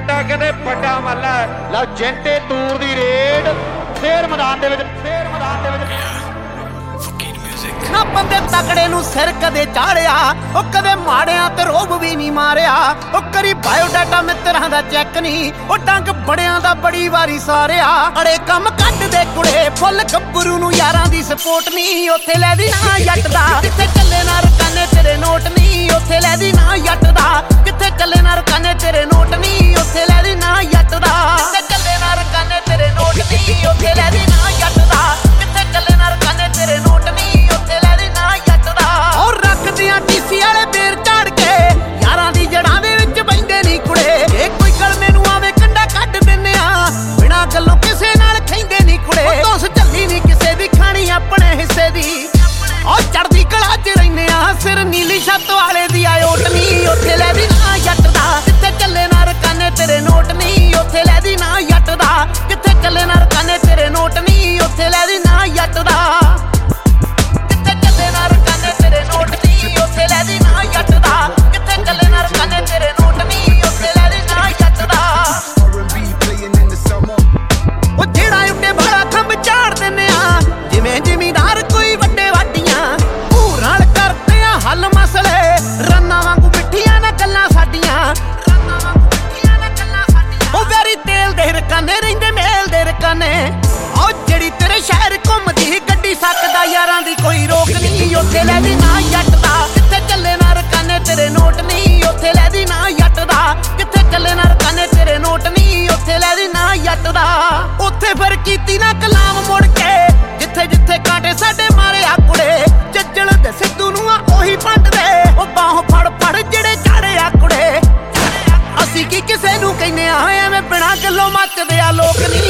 ਜੱਟਾ ਕਹਿੰਦੇ ਵੱਡਾ ਮੱਲਾ ਲਓ ਜੈਂਟੇ ਤੂਰ ਦੀ ਰੇਡ ਫੇਰ ਮੈਦਾਨ ਦੇ ਵਿੱਚ ਨਾ ਬੰਦੇ ਤਕੜੇ ਨੂੰ ਸਿਰ ਕਦੇ ਚਾੜਿਆ ਉਹ ਕਦੇ ਮਾੜਿਆਂ ਤੇ ਰੋਬ ਵੀ ਨਹੀਂ ਮਾਰਿਆ ਉਹ ਕਰੀ ਬਾਇਓਡਾਟਾ ਮਿੱਤਰਾਂ ਦਾ ਚੈੱਕ ਨਹੀਂ ਉਹ ਡੰਗ ਬੜਿਆਂ ਦਾ ਬੜੀ ਵਾਰੀ ਸਾਰਿਆ ਅੜੇ ਕੰਮ ਕੱਢਦੇ ਕੁੜੇ ਫੁੱਲ ਗੱਭਰੂ ਨੂੰ ਯਾਰਾਂ ਦੀ ਸਪੋਰਟ ਨਹੀਂ ਉੱਥੇ ਲੈ ਦੀ ਨਾ ਜੱਟ ਦਾ ਕਿੱਥੇ ਚੱਲੇ ਨਾ ਰਕਾਨੇ ਤੇਰੇ ਨੋਟ ਨਹੀਂ ਉੱਥੇ ਲੈ ਦੀ ਨਾ ਜੱਟ ਦਾ ਕਿੱਥੇ ਚੱਲੇ ਨਾ ਰਕਾਨੇ ਤੇਰੇ ਨੋਟ ਨਹੀਂ ਉੱਥੇ ਲੈ ਦੀ ਨਾ ਜੱਟ ਦਾ ਕਿੱਥੇ ਚੱਲੇ ਨਾ ਰਕਾਨੇ ਤੇਰੇ ਨੋਟ ਨਹੀਂ ਉੱਥੇ ਲੈ ਦੀ ਨਾ ਜੱਟ ਦਾ ਕਿੱਥੇ ਚੱਲੇ ਨਾ ਰਕਾਨੇ ਤੇਰੇ ਨੋਟ ਨਹੀਂ ਉੱਥੇ ਲੈ ਦੀ ਨਾ ਜੱਟ ਦਾ ਔਰ ਰੱਖਦੀਆਂ ਟੀਸੀ ਵਾਲੇ ਬੇਰ ਝਾੜ ਕੇ ਯਾਰਾਂ ਦੀ ਜੜਾਂ ਦੇ ਵਿੱਚ ਬੈਂਦੇ ਨਹੀਂ ਕੁੜੇ ਇਹ ਕੋਈ ਕਲਮੇ ਨੂੰ ਆਵੇ ਕੰਡਾ ਕੱਢ ਦਿੰਨੇ ਆ ਬਿਨਾਂ ਗੱਲੋਂ ਕਿਸੇ ਨਾਲ ਖੈਂਦੇ ਨਹੀਂ ਕੁੜੇ ਦੋਸ ਝੱਲੀ ਨਹੀਂ ਕਿਸੇ ਦੀ ਖਾਣੀ ਆਪਣੇ ਹਿੱਸੇ ਦੀ ਉਹ ਚੜਦੀ ਕਲਾ 'ਚ ਰਹਿੰਦੇ ਆ ਸਿਰ ਨੀਲੀ ਛੱਤ ਵਾਲੇ ਦੀ ਆਇਓਟ ਨਹੀਂ ਉੱਥੇ ਲੈ ਦੀ ਨਾ ਜੱਟ ਦਾ ਕਿੱਥੇ ਚੱਲੇ ਨਾ ਰਕਾਨੇ ਤੇਰੇ ਨੋਟ ਨਹੀਂ ਉੱਥੇ ਲੈ ਦੀ ਨਾ ਜੱਟ ਦਾ ਕਿੱਥੇ ਚੱਲੇ ਨਾ ਰਕਾਨੇ ਤੇਰੇ ਨੋਟ ਨਹੀਂ ਉੱਥੇ ਲੈ ਦੀ ਨਾ ਜੱਟ ਦਾ ਕਿੱਥੇ ਚੱਲੇ ਨਾ ਰਕਾਨੇ ਤੇਰੇ ਨੋਟ ਨਹੀਂ ਉੱਥੇ ਲੈ ਦੀ ਨਾ ਜੱਟ ਦਾ ਕਿੱਥੇ ਚੱਲੇ ਨਾ ਰਕਾਨੇ ਤੇਰੇ ਨੋਟ ਨਹੀਂ ਉੱਥੇ ਲੈ ਦੀ ਨਾ ਜੱਟ ਦਾ ਉਹ ਜਿਹੜਾ ਉੱਤੇ ਬਾਲਾ ਖੰਭ ਝਾੜ ਦਿੰਨੇ ਆ ਜਿਵੇਂ ਜ਼ਿਮੀਦਾਰ ਕੋਈ ਵੱਡੇ ਵਾਡੀਆਂ ਭੂਰ ਨਾਲ ਕਰਦੇ ਆ ਹੱਲ ਮਸਲੇ ਰੰਨਾਂ ਵਾਂਗੂ ਮਿੱਠੀਆਂ ਨਾ ਗੱਲਾਂ ਸਾਡੀਆਂ ਉਹ ਵੈਰੀ ਤੇਲ ਦੇ ਰਕਾਨੇ ਰਹਿੰਦੇ ਮੇਲ ਦੇ ਰਕਾਨੇ ਉਹ ਜਿਹੜੀ ਤੇਰੇ ਸ਼ਹਿਰ ਘੁੰਮਦੀ ਗੱਡੀ ਸਕਦਾ ਯਾਰਾਂ ਦੀ ਕੋਈ ਰੋਕ ਨਹੀਂ ਉੱਥੇ ਲੈ ਦੀ ਨਾ ਜੱਟ ਦਾ ਕਿੱਥੇ ਚੱਲੇ ਨਾ ਰਕਾਨੇ ਤੇਰੇ ਨੋਟ ਨਹੀਂ ਉੱਥੇ ਲੈ ਦੀ ਨਾ ਜੱਟ ਦਾ ਕਿੱਥੇ ਚੱਲੇ ਨਾ ਰਕਾਨੇ ਤੇਰੇ ਨੋਟ ਨਹੀਂ ਉੱਥੇ ਲੈ ਦੀ ਨਾ ਜੱਟ ਦਾ ਉੱਥੇ ਫਿਰ ਕੀਤੀ ਨਾ ਕਲਾਮ ਮੁੜ ਕੇ ਜਿੱਥੇ ਜਿੱਥੇ ਕਾਂਟੇ ਸਾਡੇ ਮਾਰਿਆ ਕੁੜੇ ਜੱਜਲ ਦੇ ਸਿੱਧੂ ਨੂੰ ਆ ਉਹੀ ਪੰਡਦੇ ਉਹ ਬਾਹ ਫੜ ਫੜ ਜਿਹੜੇ ਝਾੜਿਆ ਕੁੜੇ ਅਸੀਂ ਕੀ ਕਿਸੇ ਨੂੰ ਕਹਿੰਨੇ ਆ ਐਵੇਂ ਬਿਨਾਂ ਗੱਲੋਂ ਮੱਚਦੇ ਆ ਲੋਕ ਨਹੀਂ